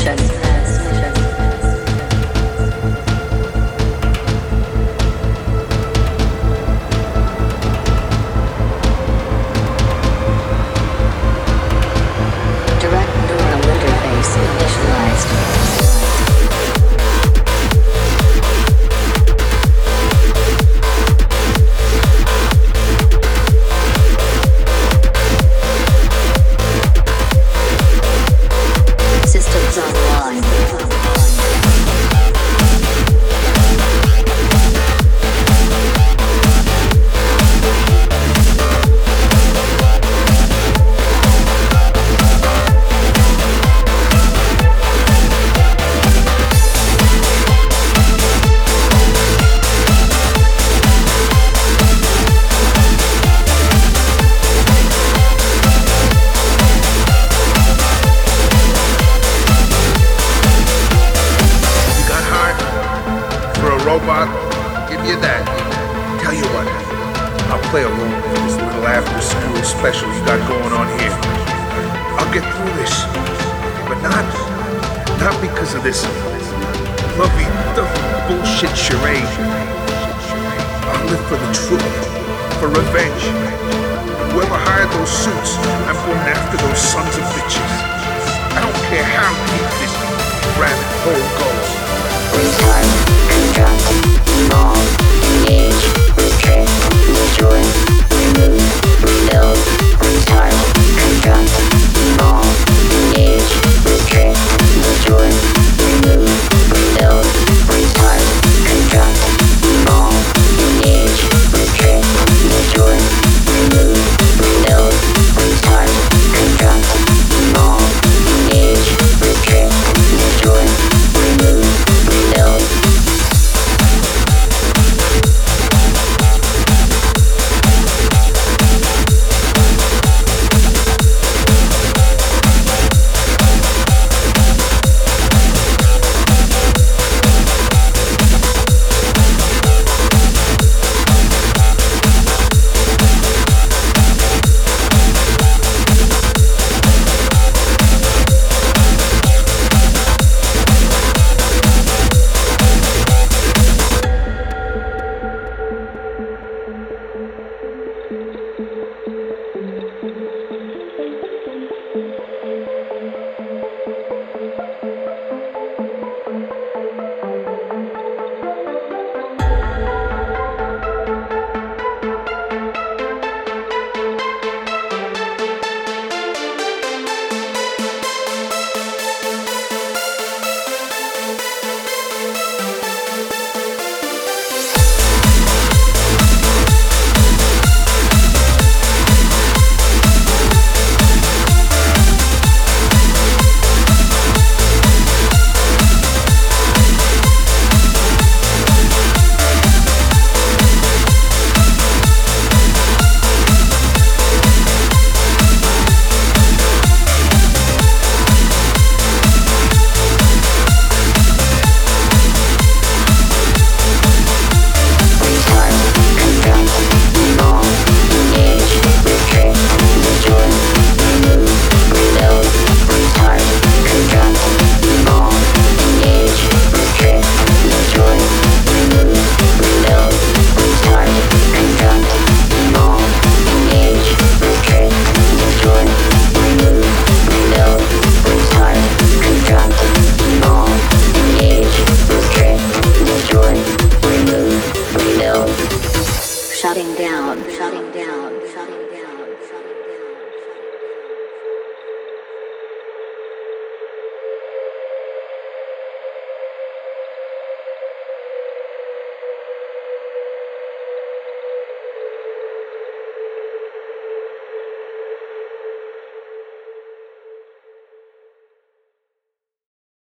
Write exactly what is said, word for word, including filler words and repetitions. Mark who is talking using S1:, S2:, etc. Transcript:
S1: Direct neural interface initialized. Systems online.
S2: Robot, give you that. Tell you what, I'll play along with this little after-school special you got going on here. I'll get through this, but not, not because of this lovey-dovey bullshit charade. I'll live for the truth, for revenge. Whoever hired those suits, I'm going after those sons of bitches. I don't care how deep this rabbit hole goes.
S3: Retard, construct, evolve, engage, restrict, destroy, remove, rebuild. Retard, construct, evolve, engage, restrict, destroy, remove, rebuild. Retard, construct, evolve, engage, restrict, destroy, remove, rebuild. Retard, construct, evolve, engage, restrict, destroy, remove, rebuild.
S1: Shutting down, shutting down, shutting down.